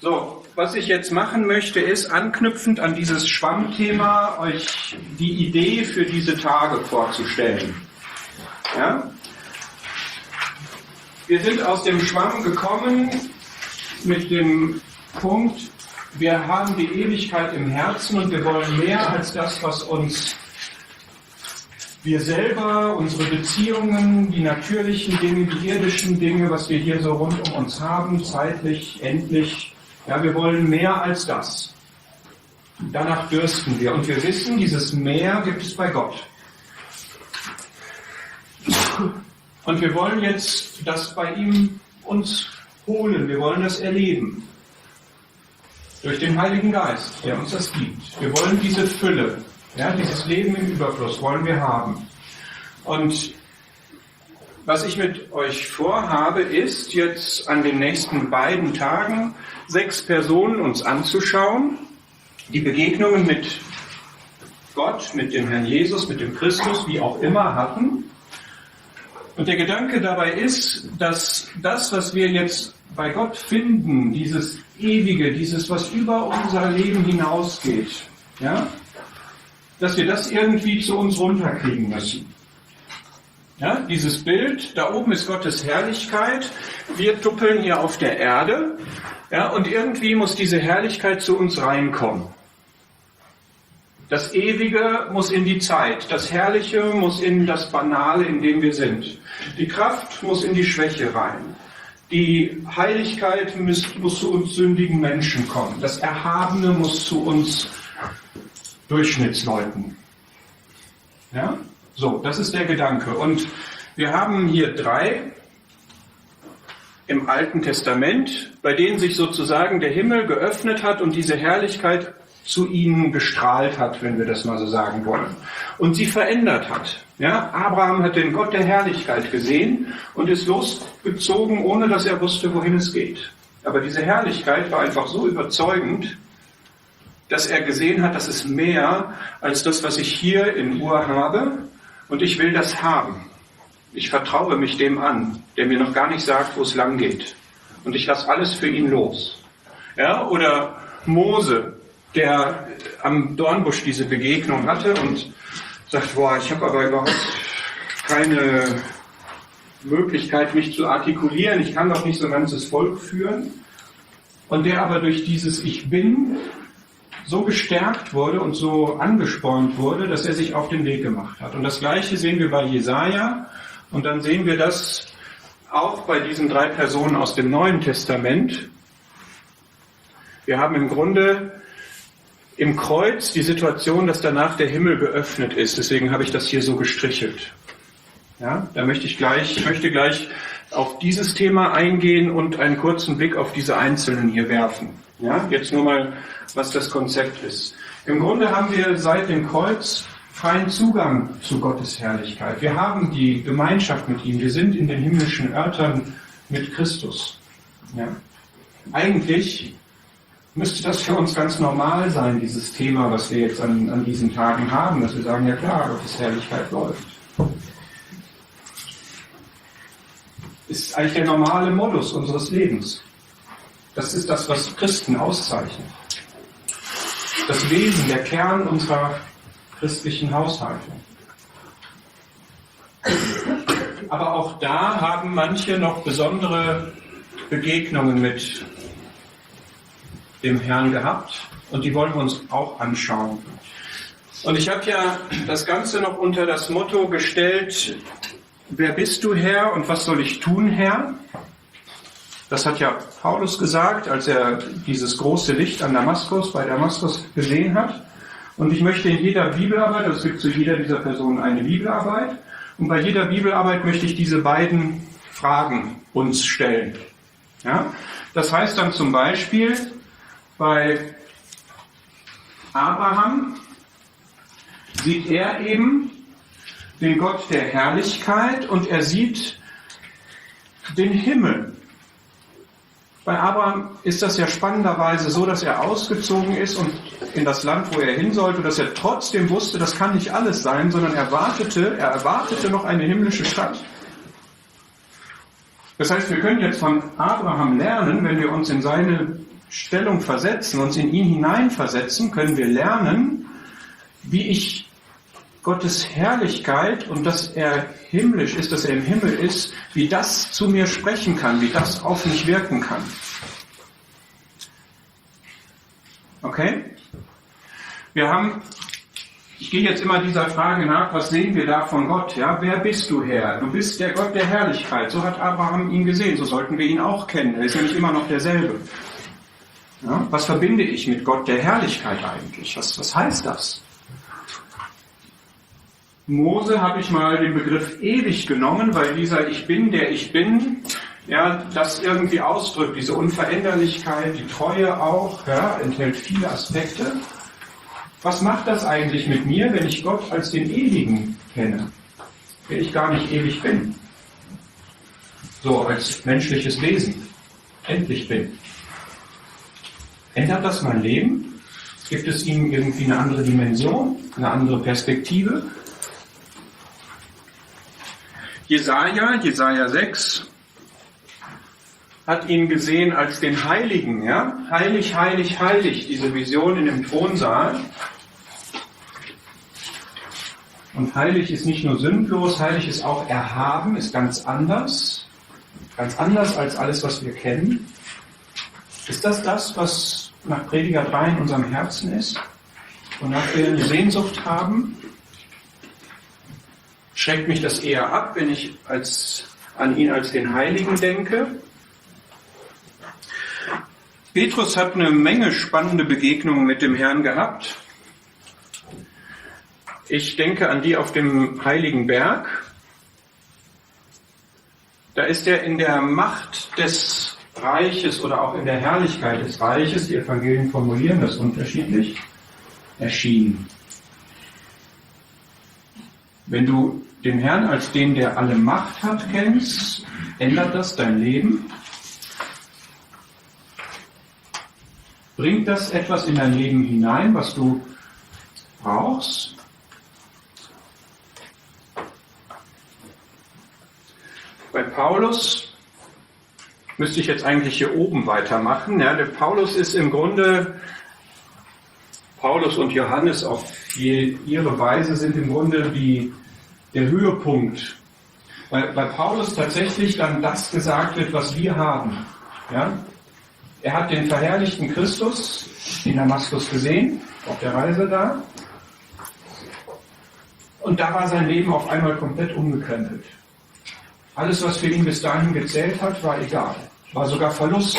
So, was ich jetzt machen möchte, ist anknüpfend an dieses Schwammthema euch die Idee für diese Tage vorzustellen. Ja? Wir sind aus dem Schwamm gekommen mit dem Punkt, wir haben die Ewigkeit im Herzen und wir wollen mehr als das, was uns wir selber, unsere Beziehungen, die natürlichen Dinge, die irdischen Dinge, was wir hier so rund um uns haben, zeitlich, endlich, ja, wir wollen mehr als das. Danach dürsten wir. Und wir wissen, dieses Mehr gibt es bei Gott. Und wir wollen jetzt das bei ihm uns holen. Wir wollen das erleben. Durch den Heiligen Geist, der uns das gibt. Wir wollen diese Fülle, ja, dieses Leben im Überfluss wollen wir haben. Und was ich mit euch vorhabe, ist jetzt an den nächsten beiden Tagen 6 Personen uns anzuschauen, die Begegnungen mit Gott, mit dem Herrn Jesus, mit dem Christus, wie auch immer hatten. Und der Gedanke dabei ist, dass das, was wir jetzt bei Gott finden, dieses Ewige, dieses, was über unser Leben hinausgeht, ja, dass wir das irgendwie zu uns runterkriegen müssen. Ja, dieses Bild, da oben ist Gottes Herrlichkeit, wir tuppeln hier auf der Erde, ja, und irgendwie muss diese Herrlichkeit zu uns reinkommen. Das Ewige muss in die Zeit, das Herrliche muss in das Banale, in dem wir sind. Die Kraft muss in die Schwäche rein. Die Heiligkeit muss zu uns sündigen Menschen kommen. Das Erhabene muss zu uns Durchschnittsleuten. Ja? So, das ist der Gedanke. Und wir haben hier 3 im Alten Testament, bei denen sich sozusagen der Himmel geöffnet hat und diese Herrlichkeit zu ihnen gestrahlt hat, wenn wir das mal so sagen wollen. Und sie verändert hat. Ja? Abraham hat den Gott der Herrlichkeit gesehen und ist losgezogen, ohne dass er wusste, wohin es geht. Aber diese Herrlichkeit war einfach so überzeugend, dass er gesehen hat, das ist mehr als das, was ich hier in Ur habe. Und ich will das haben. Ich vertraue mich dem an, der mir noch gar nicht sagt, wo es lang geht. Und ich lasse alles für ihn los. Ja? Oder Mose, der am Dornbusch diese Begegnung hatte und sagt, boah, ich habe aber überhaupt keine Möglichkeit, mich zu artikulieren. Ich kann doch nicht so ein ganzes Volk führen. Und der aber durch dieses Ich Bin so gestärkt wurde und so angespornt wurde, dass er sich auf den Weg gemacht hat. Und das Gleiche sehen wir bei Jesaja und dann sehen wir das auch bei diesen 3 Personen aus dem Neuen Testament. Wir haben im Grunde im Kreuz die Situation, dass danach der Himmel geöffnet ist. Deswegen habe ich das hier so gestrichelt. Ja, da möchte ich gleich auf dieses Thema eingehen und einen kurzen Blick auf diese Einzelnen hier werfen. Ja, jetzt nur mal, was das Konzept ist. Im Grunde haben wir seit dem Kreuz freien Zugang zu Gottes Herrlichkeit. Wir haben die Gemeinschaft mit ihm. Wir sind in den himmlischen Örtern mit Christus. Ja. Eigentlich müsste das für uns ganz normal sein, dieses Thema, was wir jetzt an diesen Tagen haben, dass wir sagen, ja klar, Gottes Herrlichkeit läuft. Ist eigentlich der normale Modus unseres Lebens. Das ist das, was Christen auszeichnet. Das Wesen, der Kern unserer christlichen Haushaltung. Aber auch da haben manche noch besondere Begegnungen mit dem Herrn gehabt und die wollen wir uns auch anschauen. Und ich habe ja das Ganze noch unter das Motto gestellt, wer bist du, Herr, und was soll ich tun, Herr? Das hat ja Paulus gesagt, als er dieses große Licht an Damaskus, bei Damaskus gesehen hat. Und ich möchte in jeder Bibelarbeit, also es gibt zu jeder dieser Personen eine Bibelarbeit, und bei jeder Bibelarbeit möchte ich diese beiden Fragen uns stellen. Ja? Das heißt dann zum Beispiel bei Abraham sieht er eben den Gott der Herrlichkeit und er sieht den Himmel. Bei Abraham ist das ja spannenderweise so, dass er ausgezogen ist und in das Land, wo er hin sollte, dass er trotzdem wusste, das kann nicht alles sein, sondern er erwartete noch eine himmlische Stadt. Das heißt, wir können jetzt von Abraham lernen, wenn wir uns in seine Stellung versetzen, uns in ihn hineinversetzen, können wir lernen, wie ich Gottes Herrlichkeit und dass er himmlisch ist, dass er im Himmel ist, wie das zu mir sprechen kann, wie das auf mich wirken kann. Okay? Ich gehe jetzt immer dieser Frage nach, was sehen wir da von Gott? Ja? Wer bist du, Herr? Du bist der Gott der Herrlichkeit. So hat Abraham ihn gesehen, so sollten wir ihn auch kennen. Er ist nämlich immer noch derselbe. Ja? Was verbinde ich mit Gott der Herrlichkeit eigentlich? Was heißt das? Mose habe ich mal den Begriff ewig genommen, weil dieser Ich bin, der ich bin, ja, das irgendwie ausdrückt, diese Unveränderlichkeit, die Treue auch, ja, enthält viele Aspekte. Was macht das eigentlich mit mir, wenn ich Gott als den Ewigen kenne, wenn ich gar nicht ewig bin? So als menschliches Wesen, endlich bin. Ändert das mein Leben? Gibt es ihm irgendwie eine andere Dimension, eine andere Perspektive? Jesaja 6, hat ihn gesehen als den Heiligen, ja? Heilig, heilig, heilig, diese Vision in dem Thronsaal. Und heilig ist nicht nur sündlos, heilig ist auch erhaben, ist ganz anders als alles, was wir kennen. Ist das, was nach Prediger 3 in unserem Herzen ist? Wonach wir eine Sehnsucht haben? Schreckt mich das eher ab, wenn ich an ihn als den Heiligen denke? Petrus hat eine Menge spannende Begegnungen mit dem Herrn gehabt. Ich denke an die auf dem Heiligen Berg. Da ist er in der Macht des Reiches oder auch in der Herrlichkeit des Reiches, die Evangelien formulieren das unterschiedlich, erschienen. Wenn du den Herrn als den, der alle Macht hat, kennst, ändert das dein Leben? Bringt das etwas in dein Leben hinein, was du brauchst? Bei Paulus müsste ich jetzt eigentlich hier oben weitermachen. Ja, der Paulus ist im Grunde, Paulus und Johannes auf ihre Weise sind im Grunde der Höhepunkt. Weil bei Paulus tatsächlich dann das gesagt wird, was wir haben. Ja? Er hat den verherrlichten Christus in Damaskus gesehen, auf der Reise da. Und da war sein Leben auf einmal komplett umgekrempelt. Alles, was für ihn bis dahin gezählt hat, war egal. War sogar Verlust.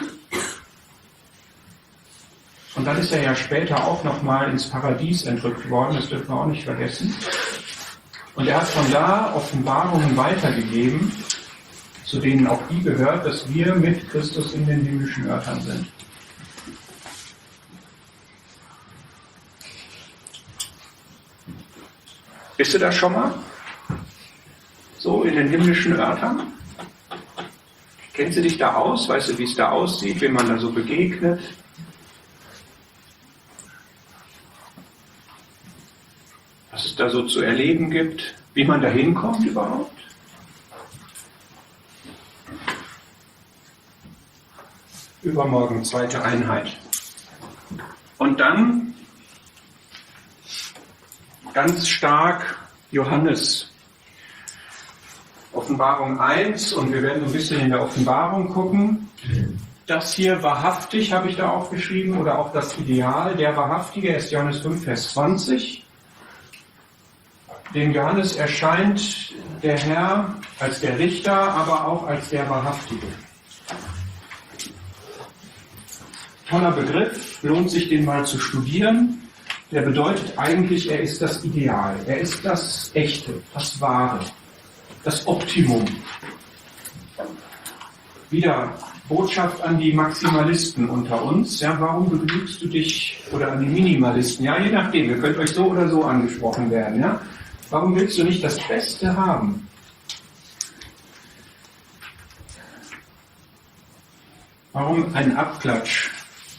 Und dann ist er ja später auch nochmal ins Paradies entrückt worden, das dürfen wir auch nicht vergessen. Und er hat von da Offenbarungen weitergegeben, zu denen auch die gehört, dass wir mit Christus in den himmlischen Örtern sind. Bist du da schon mal? So in den himmlischen Örtern? Kennst du dich da aus? Weißt du, wie es da aussieht, wenn man da so begegnet? Was es da so zu erleben gibt? Wie man da hinkommt überhaupt? Übermorgen, 2. Einheit. Und dann ganz stark Johannes. Offenbarung 1, und wir werden so ein bisschen in der Offenbarung gucken. Das hier wahrhaftig habe ich da aufgeschrieben, oder auch das Ideal, der Wahrhaftige ist Johannes 5, Vers 20. Dem Johannes erscheint der Herr als der Richter, aber auch als der Wahrhaftige. Toller Begriff, lohnt sich den mal zu studieren. Der bedeutet eigentlich, er ist das Ideal, er ist das Echte, das Wahre, das Optimum. Wieder Botschaft an die Maximalisten unter uns. Ja, warum begnügst du dich, oder an die Minimalisten? Ja, je nachdem, ihr könnt euch so oder so angesprochen werden. Ja? Warum willst du nicht das Beste haben? Warum ein Abklatsch?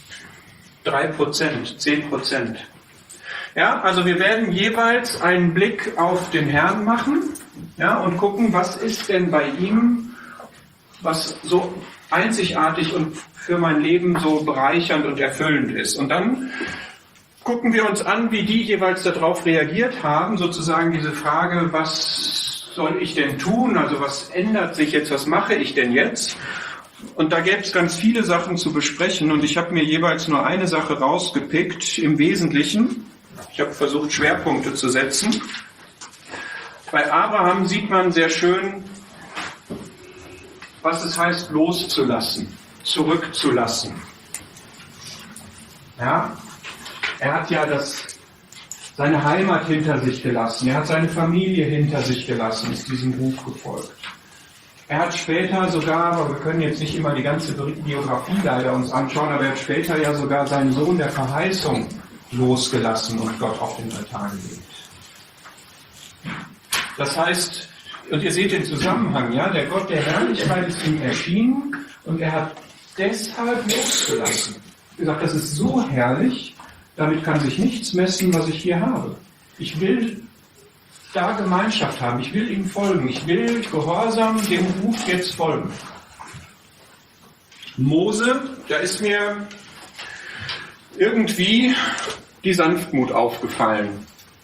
3%, 10%. Ja, also wir werden jeweils einen Blick auf den Herrn machen, ja, und gucken, was ist denn bei ihm, was so einzigartig und für mein Leben so bereichernd und erfüllend ist. Und dann gucken wir uns an, wie die jeweils darauf reagiert haben, sozusagen diese Frage, was soll ich denn tun? Also was ändert sich jetzt, was mache ich denn jetzt? Und da gäbe es ganz viele Sachen zu besprechen und ich habe mir jeweils nur eine Sache rausgepickt, im Wesentlichen. Ich habe versucht, Schwerpunkte zu setzen. Bei Abraham sieht man sehr schön, was es heißt, loszulassen, zurückzulassen. Ja, er hat ja seine Heimat hinter sich gelassen, er hat seine Familie hinter sich gelassen, ist diesem Ruf gefolgt. Er hat später sogar, aber wir können jetzt nicht immer die ganze Biografie leider uns anschauen, aber er hat später ja sogar seinen Sohn der Verheißung losgelassen und Gott auf den Altar gelegt. Das heißt, und ihr seht den Zusammenhang, ja, der Gott der Herrlichkeit ist ihm erschienen und er hat deshalb losgelassen. Er sagt, das ist so herrlich, damit kann sich nichts messen, was ich hier habe. Ich will da Gemeinschaft haben, ich will ihm folgen, ich will gehorsam dem Ruf jetzt folgen. Mose, da ist mir irgendwie die Sanftmut aufgefallen.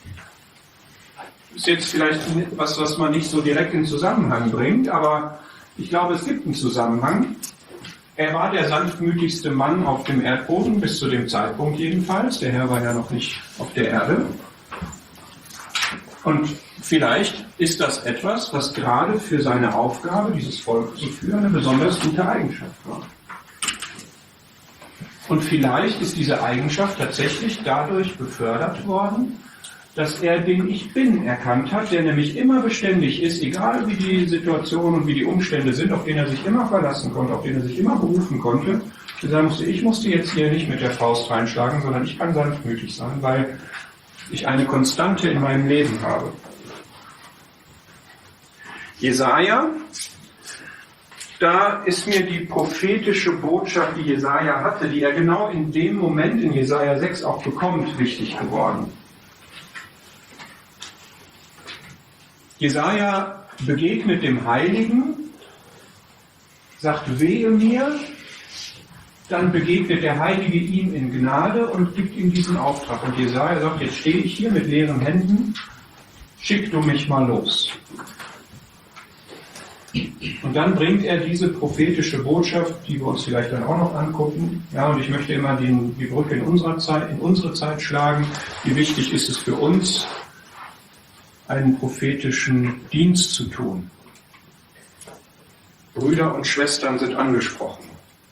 Ist jetzt vielleicht was man nicht so direkt in Zusammenhang bringt, aber ich glaube, es gibt einen Zusammenhang. Er war der sanftmütigste Mann auf dem Erdboden, bis zu dem Zeitpunkt jedenfalls. Der Herr war ja noch nicht auf der Erde. Und vielleicht ist das etwas, was gerade für seine Aufgabe, dieses Volk zu führen, eine besonders gute Eigenschaft war. Und vielleicht ist diese Eigenschaft tatsächlich dadurch befördert worden, dass er den Ich Bin erkannt hat, der nämlich immer beständig ist, egal wie die Situation und wie die Umstände sind, auf den er sich immer verlassen konnte, auf den er sich immer berufen konnte. Er sagen musste, ich musste jetzt hier nicht mit der Faust reinschlagen, sondern ich kann sanftmütig sein, weil ich eine Konstante in meinem Leben habe. Jesaja, da ist mir die prophetische Botschaft, die Jesaja hatte, die er genau in dem Moment in Jesaja 6 auch bekommt, wichtig geworden. Jesaja begegnet dem Heiligen, sagt, wehe mir, dann begegnet der Heilige ihm in Gnade und gibt ihm diesen Auftrag. Und Jesaja sagt, jetzt stehe ich hier mit leeren Händen, schick du mich mal los. Und dann bringt er diese prophetische Botschaft, die wir uns vielleicht dann auch noch angucken. Ja, und ich möchte immer die Brücke in unsere Zeit schlagen. Wie wichtig ist es für uns, einen prophetischen Dienst zu tun? Brüder und Schwestern sind angesprochen.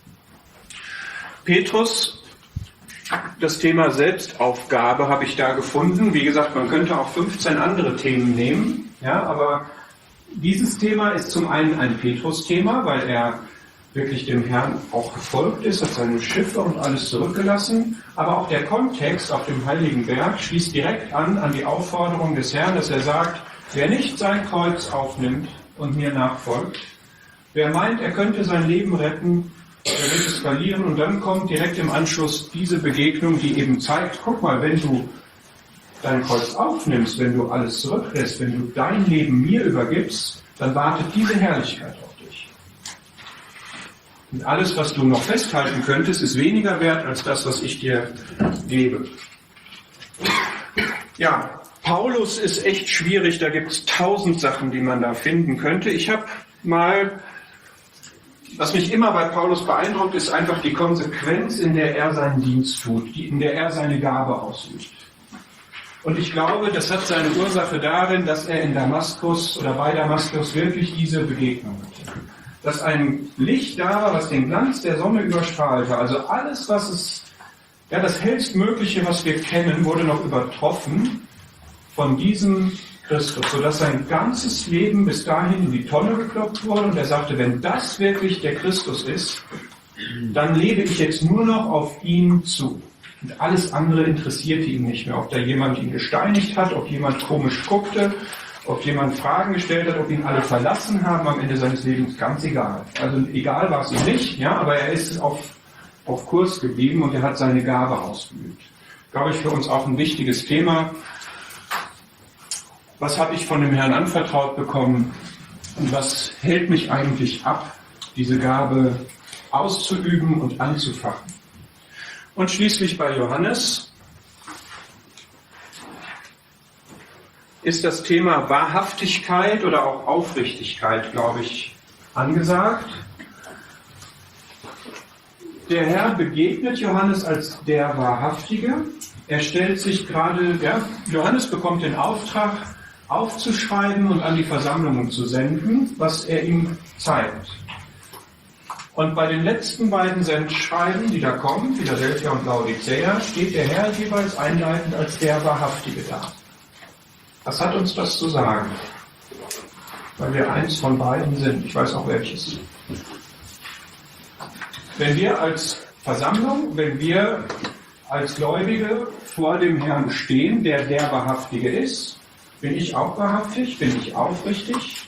Petrus, das Thema Selbstaufgabe habe ich da gefunden. Wie gesagt, man könnte auch 15 andere Themen nehmen, ja, aber dieses Thema ist zum einen ein Petrus-Thema, weil er wirklich dem Herrn auch gefolgt ist, hat seine Schiffe und alles zurückgelassen. Aber auch der Kontext auf dem Heiligen Berg schließt direkt an die Aufforderung des Herrn, dass er sagt, wer nicht sein Kreuz aufnimmt und mir nachfolgt, wer meint, er könnte sein Leben retten, er wird es verlieren. Und dann kommt direkt im Anschluss diese Begegnung, die eben zeigt, guck mal, wenn du dein Kreuz aufnimmst, wenn du alles zurücklässt, wenn du dein Leben mir übergibst, dann wartet diese Herrlichkeit auf dich. Und alles, was du noch festhalten könntest, ist weniger wert als das, was ich dir gebe. Ja, Paulus ist echt schwierig, da gibt es 1000 Sachen, die man da finden könnte. Ich habe mal, was mich immer bei Paulus beeindruckt, ist einfach die Konsequenz, in der er seinen Dienst tut, in der er seine Gabe ausübt. Und ich glaube, das hat seine Ursache darin, dass er in Damaskus oder bei Damaskus wirklich diese Begegnung hatte. Dass ein Licht da war, was den Glanz der Sonne überstrahlte. Also alles, was es, ja, das hellstmögliche, was wir kennen, wurde noch übertroffen von diesem Christus, sodass sein ganzes Leben bis dahin in die Tonne geklopft wurde. Und er sagte, wenn das wirklich der Christus ist, dann lebe ich jetzt nur noch auf ihn zu. Und alles andere interessierte ihn nicht mehr. Ob da jemand ihn gesteinigt hat, ob jemand komisch guckte, ob jemand Fragen gestellt hat, ob ihn alle verlassen haben am Ende seines Lebens, ganz egal. Also egal war es ihm nicht, ja, aber er ist auf Kurs geblieben und er hat seine Gabe ausgeübt. Glaube ich, für uns auch ein wichtiges Thema. Was habe ich von dem Herrn anvertraut bekommen und was hält mich eigentlich ab, diese Gabe auszuüben und anzufachen. Und schließlich bei Johannes ist das Thema Wahrhaftigkeit oder auch Aufrichtigkeit, glaube ich, angesagt. Der Herr begegnet Johannes als der Wahrhaftige. Er stellt sich gerade, Johannes bekommt den Auftrag, aufzuschreiben und an die Versammlungen zu senden, was er ihm zeigt. Und bei den letzten beiden Sendschreiben, die da kommen, Philadelphia und Laodicea, steht der Herr jeweils einleitend als der Wahrhaftige da. Was hat uns das zu sagen? Weil wir eins von beiden sind. Ich weiß auch welches. Wenn wir als Versammlung, wenn wir als Gläubige vor dem Herrn stehen, der Wahrhaftige ist, bin ich auch wahrhaftig? Bin ich aufrichtig?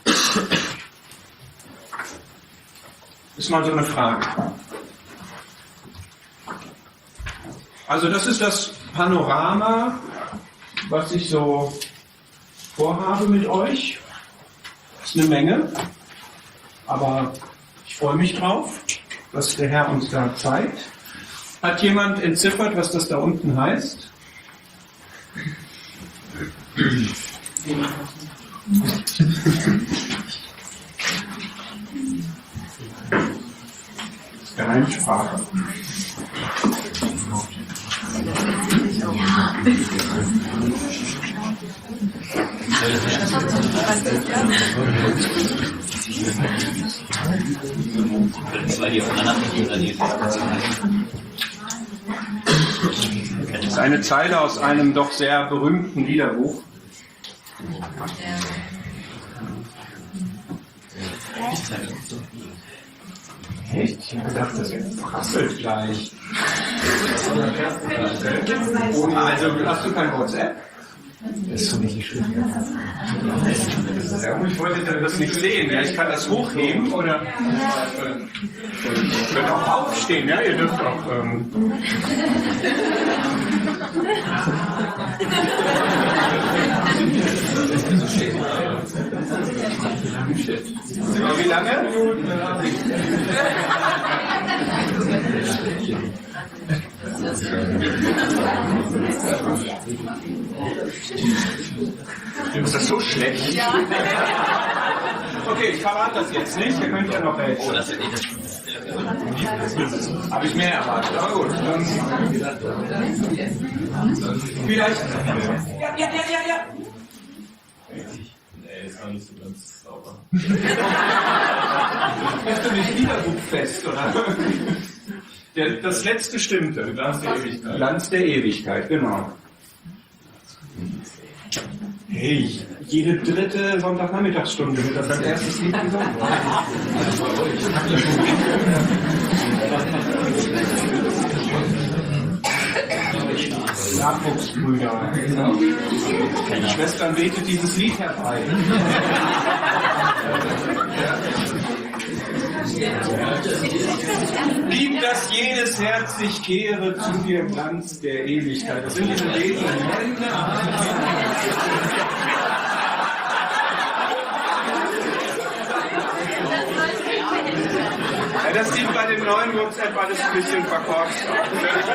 Ist mal so eine Frage. Also das ist das Panorama, was ich so vorhabe mit euch. Das ist eine Menge, aber ich freue mich drauf, was der Herr uns da zeigt. Hat jemand entziffert, was das da unten heißt? Geheimsprache. Das ist eine Zeile aus einem doch sehr berühmten Liederbuch. Echt? Ich habe gedacht, das prasselt gleich. Also, hast du kein WhatsApp? Das ist so nicht schön. Ja, ich wollte das nicht sehen. Ja, ich kann das hochheben oder. Ihr könnt auch aufstehen, ja, ihr dürft auch. Wie lange? Ist das so schlecht? Ja. Okay, ich verrate das jetzt nicht. Ihr könnt ja noch helfen. Oh, das ist nicht. Habe ich mehr erwartet, aber gut. Vielleicht. Ja. Nee, ist noch nicht so ganz sauber. Bist du nicht wiederbuchfest, oder? Das letzte stimmte. Glanz der Ewigkeit. Glanz der Ewigkeit, genau. Hey, jede dritte Sonntagnachmittagsstunde wird das als erstes Lied gesungen. Nachwuchsbrüder. Die Schwestern betet dieses Lied herbei. Lieb, dass jedes Herz sich kehre zu dir Glanz der Ewigkeit. Das sind diese Beten. Ja, das sieht bei dem neuen WhatsApp alles ein bisschen verkorkst aus.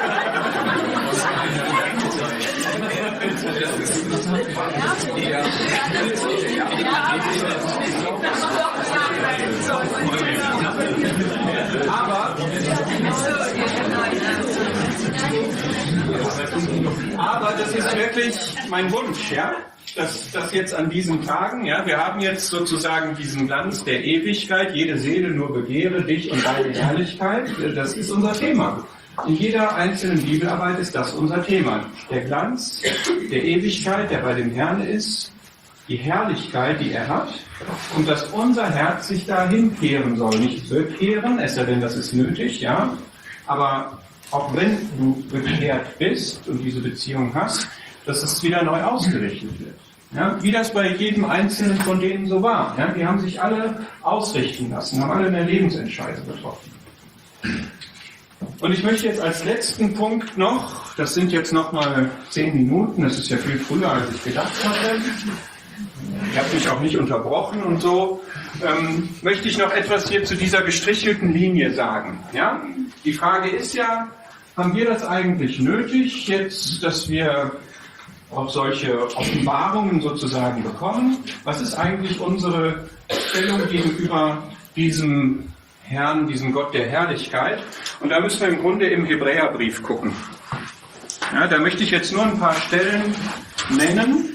Aber das ist wirklich mein Wunsch, ja, dass das jetzt an diesen Tagen, ja, wir haben jetzt sozusagen diesen Glanz der Ewigkeit, jede Seele nur begehre dich und deine Herrlichkeit, das ist unser Thema. In jeder einzelnen Bibelarbeit ist das unser Thema. Der Glanz der Ewigkeit, der bei dem Herrn ist, die Herrlichkeit, die er hat, und dass unser Herz sich dahin kehren soll. Nicht bekehren, es sei denn, das ist nötig, ja, aber auch wenn du bekehrt bist und diese Beziehung hast, dass es wieder neu ausgerichtet wird. Ja, wie das bei jedem Einzelnen von denen so war. Ja, die haben sich alle ausrichten lassen, haben alle eine Lebensentscheidung getroffen. Und ich möchte jetzt als letzten Punkt noch, das sind jetzt noch mal 10 Minuten, das ist ja viel früher, als ich gedacht hatte. ich habe mich auch nicht unterbrochen und so, möchte ich noch etwas hier zu dieser gestrichelten Linie sagen. Ja? Die Frage ist ja, haben wir das eigentlich nötig, jetzt, dass wir auch solche Offenbarungen sozusagen bekommen? Was ist eigentlich unsere Stellung gegenüber diesem Herrn, diesem Gott der Herrlichkeit? Und da müssen wir im Grunde im Hebräerbrief gucken. Ja, da möchte ich jetzt nur ein paar Stellen nennen.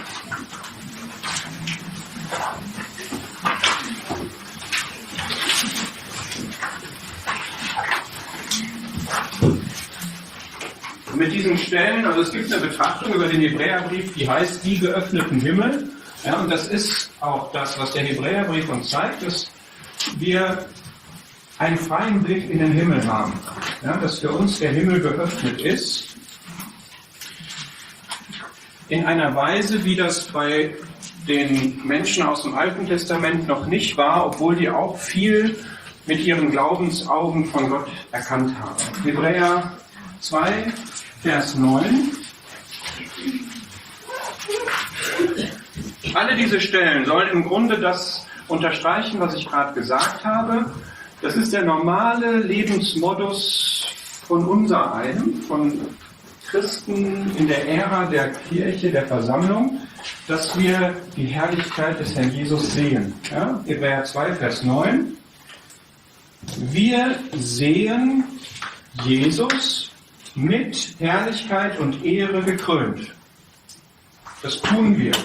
Mit diesen Stellen, also es gibt eine Betrachtung über den Hebräerbrief, die heißt die geöffneten Himmel. Ja, und das ist auch das, was der Hebräerbrief uns zeigt, dass wir einen freien Blick in den Himmel haben. Ja, dass für uns der Himmel geöffnet ist. In einer Weise, wie das bei den Menschen aus dem Alten Testament noch nicht war, obwohl die auch viel mit ihren Glaubensaugen von Gott erkannt haben. Hebräer 2, Vers 9. Alle diese Stellen sollen im Grunde das unterstreichen, was ich gerade gesagt habe. Das ist der normale Lebensmodus von unsereinem, von Christen in der Ära der Kirche, der Versammlung, dass wir die Herrlichkeit des Herrn Jesus sehen. Ja? Hebräer 2, Vers 9. Wir sehen Jesus mit Herrlichkeit und Ehre gekrönt. Das tun wir.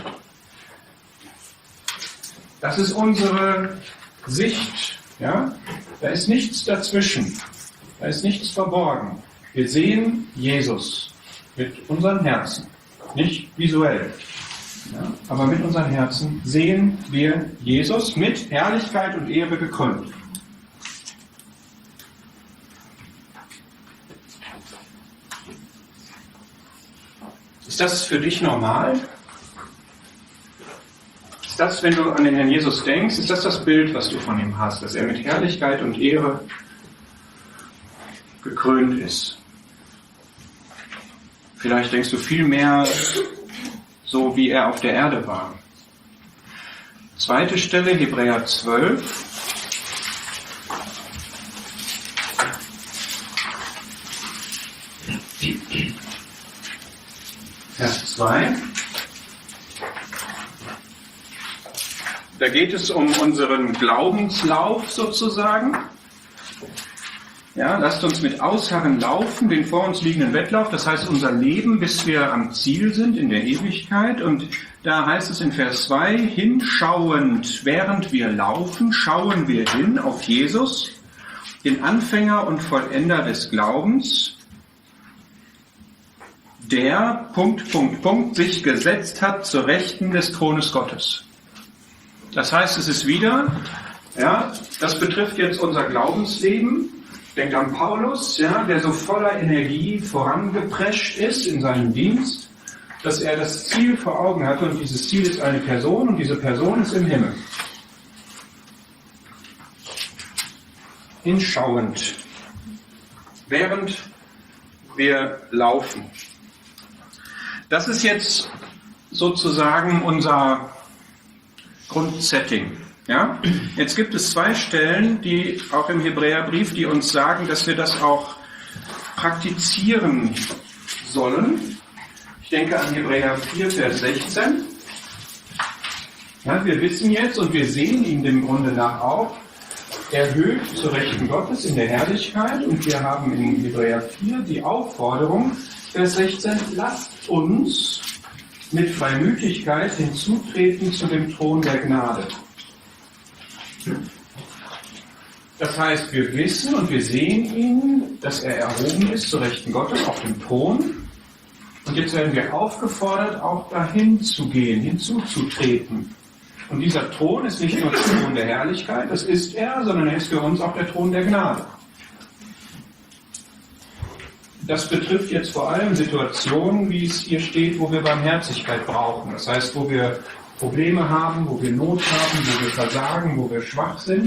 Das ist unsere Sicht. Ja? Da ist nichts dazwischen. Da ist nichts verborgen. Wir sehen Jesus mit unseren Herzen. Nicht visuell. Ja? Aber mit unseren Herzen sehen wir Jesus mit Herrlichkeit und Ehre gekrönt. Ist das für dich normal? Ist das, wenn du an den Herrn Jesus denkst, ist das das Bild, was du von ihm hast, dass er mit Herrlichkeit und Ehre gekrönt ist? Vielleicht denkst du viel mehr so, wie er auf der Erde war. Zweite Stelle, Hebräer 12. Vers 2. Da geht es um unseren Glaubenslauf sozusagen. Ja, lasst uns mit Ausharren laufen, den vor uns liegenden Wettlauf, das heißt unser Leben, bis wir am Ziel sind in der Ewigkeit. Und da heißt es in Vers 2, hinschauend, während wir laufen, schauen wir hin auf Jesus, den Anfänger und Vollender des Glaubens, der, sich gesetzt hat zur Rechten des Thrones Gottes. Das heißt, es ist wieder, ja, das betrifft jetzt unser Glaubensleben. Denkt an Paulus, ja, der so voller Energie vorangeprescht ist in seinem Dienst, dass er das Ziel vor Augen hatte und dieses Ziel ist eine Person und diese Person ist im Himmel. Hinschauend, während wir laufen. Das ist jetzt sozusagen unser Grundsetting. Ja? Jetzt gibt es zwei Stellen, die auch im Hebräerbrief, die uns sagen, dass wir das auch praktizieren sollen. Ich denke an Hebräer 4, Vers 16. Ja, wir wissen jetzt und wir sehen ihn dem Grunde nach auch, erhöht zur Rechten Gottes in der Herrlichkeit, und wir haben in Hebräer 4 die Aufforderung, Vers 16, lasst uns mit Freimütigkeit hinzutreten zu dem Thron der Gnade. Das heißt, wir wissen und wir sehen ihn, dass er erhoben ist zur Rechten Gottes auf dem Thron. Und jetzt werden wir aufgefordert, auch dahin zu gehen, hinzuzutreten. Und dieser Thron ist nicht nur der Thron der Herrlichkeit, das ist er, sondern er ist für uns auch der Thron der Gnade. Das betrifft jetzt vor allem Situationen, wie es hier steht, wo wir Barmherzigkeit brauchen. Das heißt, wo wir Probleme haben, wo wir Not haben, wo wir versagen, wo wir schwach sind.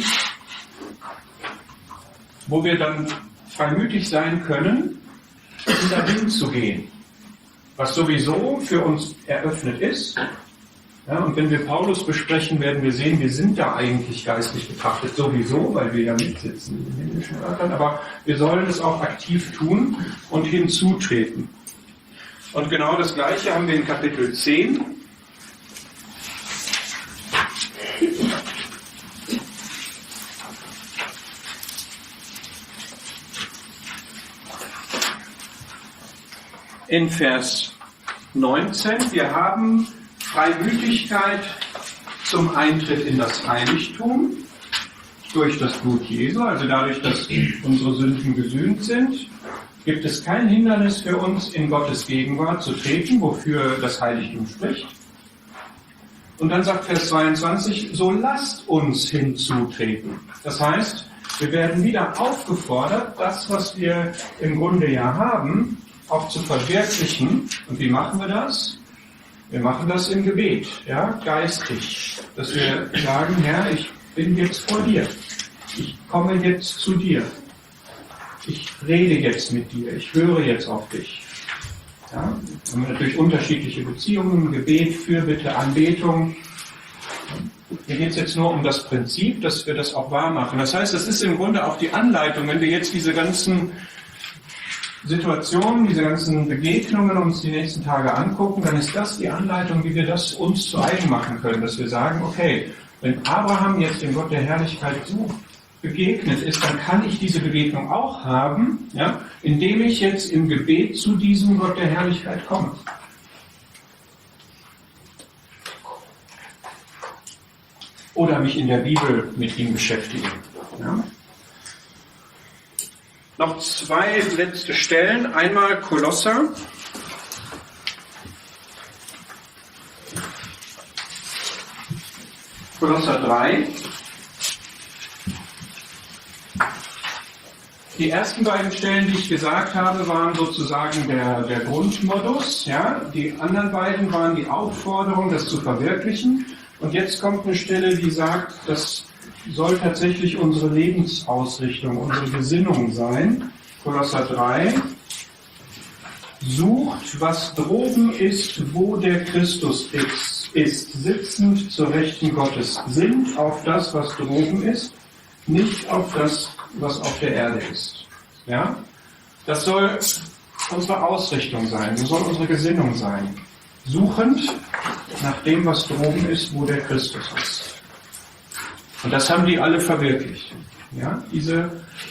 Wo wir dann freimütig sein können, um dahin zu gehen. Was sowieso für uns eröffnet ist, Ja, und wenn wir Paulus besprechen, werden wir sehen, wir sind da eigentlich geistlich betrachtet sowieso, weil wir ja mitsitzen in den himmlischen Örtern, aber wir sollen es auch aktiv tun und hinzutreten. Und genau das Gleiche haben wir in Kapitel 10. In Vers 19, wir haben Freimütigkeit zum Eintritt in das Heiligtum durch das Blut Jesu, also dadurch, dass unsere Sünden gesühnt sind, gibt es kein Hindernis für uns, in Gottes Gegenwart zu treten, wofür das Heiligtum spricht. Und dann sagt Vers 22, so lasst uns hinzutreten. Das heißt, wir werden wieder aufgefordert, das, was wir im Grunde ja haben, auch zu verwirklichen. Und wie machen wir das? Wir machen das im Gebet, ja, geistig, dass wir sagen, Herr, ich bin jetzt vor dir. Ich komme jetzt zu dir. Ich rede jetzt mit dir. Ich höre jetzt auf dich. Ja, wir haben natürlich unterschiedliche Beziehungen, Gebet, Fürbitte, Anbetung. Hier geht es jetzt nur um das Prinzip, dass wir das auch wahr machen. Das heißt, das ist im Grunde auch die Anleitung, wenn wir jetzt diese ganzen Situationen, diese ganzen Begegnungen uns die nächsten Tage angucken, dann ist das die Anleitung, wie wir das uns zu eigen machen können, dass wir sagen, okay, wenn Abraham jetzt dem Gott der Herrlichkeit so begegnet ist, dann kann ich diese Begegnung auch haben, ja, indem ich jetzt im Gebet zu diesem Gott der Herrlichkeit komme. Oder mich in der Bibel mit ihm beschäftige. Ja. Noch zwei letzte Stellen. Einmal Kolosser. Kolosser 3. Die ersten beiden Stellen, die ich gesagt habe, waren sozusagen der Grundmodus. Ja? Die anderen beiden waren die Aufforderung, das zu verwirklichen. Und jetzt kommt eine Stelle, die sagt, das soll tatsächlich unsere Lebensausrichtung, unsere Gesinnung sein. Kolosser 3. Sucht, was droben ist, wo der Christus ist, sitzend zur Rechten Gottes. Sinnt auf das, was droben ist, nicht auf das, was auf der Erde ist. Ja? Das soll unsere Ausrichtung sein, das soll unsere Gesinnung sein. Suchend nach dem, was droben ist, wo der Christus ist. Und das haben die alle verwirklicht. Ja? Diese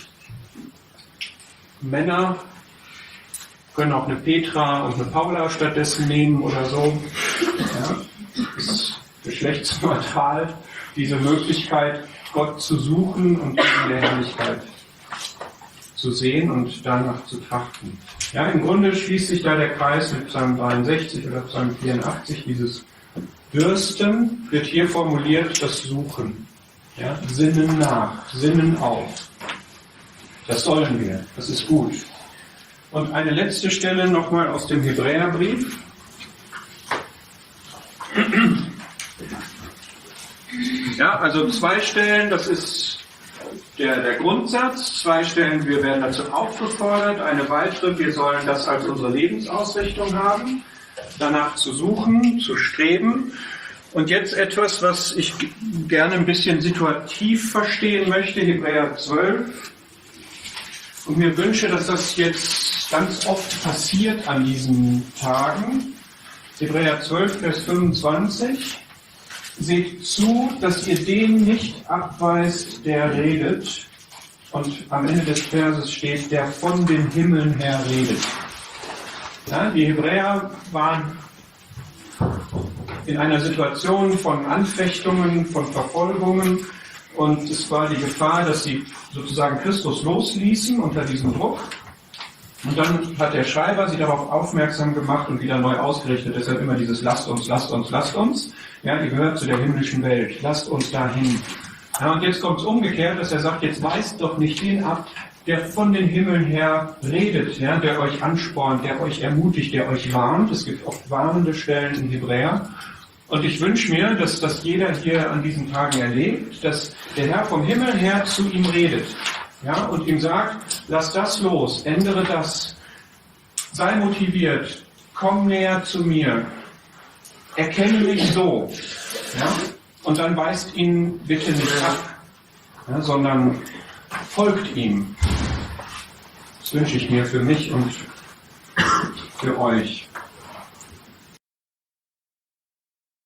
Männer können auch eine Petra und eine Paula stattdessen nehmen oder so. Ja? Das ist geschlechtsneutral, diese Möglichkeit, Gott zu suchen und in der Herrlichkeit zu sehen und danach zu trachten. Ja, im Grunde schließt sich da der Kreis mit Psalm 63 oder Psalm 84. Dieses Dürsten wird hier formuliert, das Suchen. Ja, Sinnen nach, Sinnen auf. Das sollen wir, das ist gut. Und eine letzte Stelle nochmal aus dem Hebräerbrief. Ja, also 2 Stellen, das ist der Grundsatz. 2 Stellen, wir werden dazu aufgefordert. Eine weitere, wir sollen das als unsere Lebensausrichtung haben. Danach zu suchen, zu streben. Und jetzt etwas, was ich gerne ein bisschen situativ verstehen möchte, Hebräer 12. Und mir wünsche, dass das jetzt ganz oft passiert an diesen Tagen. Hebräer 12, Vers 25. Seht zu, dass ihr den nicht abweist, der redet. Und am Ende des Verses steht, der von den Himmeln her redet. Ja, die Hebräer waren in einer Situation von Anfechtungen, von Verfolgungen. Und es war die Gefahr, dass sie sozusagen Christus losließen unter diesem Druck. Und dann hat der Schreiber sie darauf aufmerksam gemacht und wieder neu ausgerichtet. Deshalb immer dieses lasst uns, lasst uns, lasst uns. Ja, ihr gehört zu der himmlischen Welt. Lasst uns dahin. Ja, und jetzt kommt es umgekehrt, dass er sagt, jetzt weist doch nicht den ab, der von den Himmeln her redet, ja, der euch anspornt, der euch ermutigt, der euch warnt. Es gibt oft warnende Stellen in Hebräer. Und ich wünsche mir, dass das jeder hier an diesen Tagen erlebt, dass der Herr vom Himmel her zu ihm redet. Ja, und ihm sagt, lass das los, ändere das, sei motiviert, komm näher zu mir, erkenne mich so. Ja? Und dann weist ihn bitte nicht ab, ja, sondern folgt ihm. Das wünsche ich mir für mich und für euch.